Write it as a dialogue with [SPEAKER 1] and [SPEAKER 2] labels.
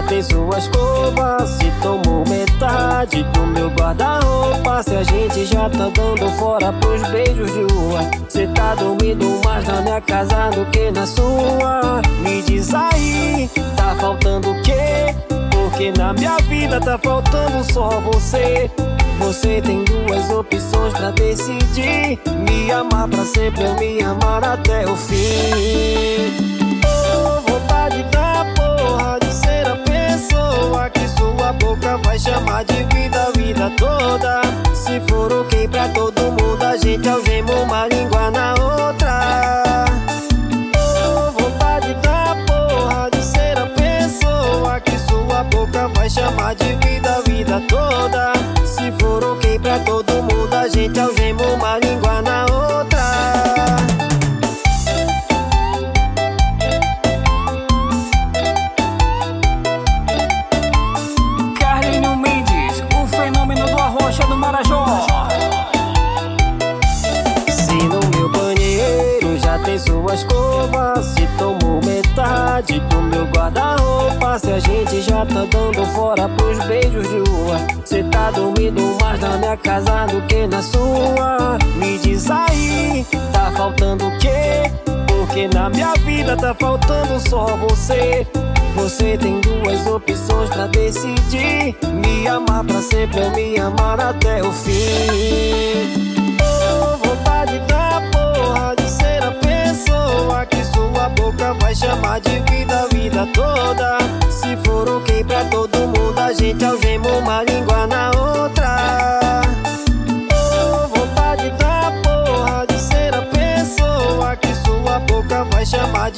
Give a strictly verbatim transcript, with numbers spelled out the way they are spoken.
[SPEAKER 1] tem sua escova. Se tomou metade do meu guarda-roupa, se a gente já tá dando fora pros beijos de rua. Cê tá dormindo mais na minha casa do que na sua. Me diz aí, tá faltando o quê? Porque na minha vida tá faltando só você. Você tem duas opções pra decidir: me amar pra sempre ou me amar até o fim. Oh, vontade da porra de ser a pessoa que sua boca vai chamar de vida a vida toda. Se for ok pra todo mundo, a gente algema uma língua na outra. Oh, vontade da porra de ser a pessoa que sua boca vai chamar de vida a vida toda. Se for ok pra todo mundo, a gente algema uma língua na outra.
[SPEAKER 2] Carlinhos Mendes, o fenômeno do Arrocha do Marajó.
[SPEAKER 1] Se no meu banheiro já tem sua escova, se tomou metade do meu guarda-roupa, se a gente já tá dando fora pros beijos de rua. Cê tá dormindo mais na minha casa do que na sua. Me diz aí, tá faltando o quê? Porque na minha vida tá faltando só você. Você tem duas opções pra decidir: me amar pra sempre ou me amar até o fim. Oh, vontade da porra de ser a pessoa que sua boca vai chamar de vida a vida toda. Se for ok pra todo mundo, a gente algema uma língua na outra. Oh, vontade da porra de ser a pessoa que sua boca vai chamar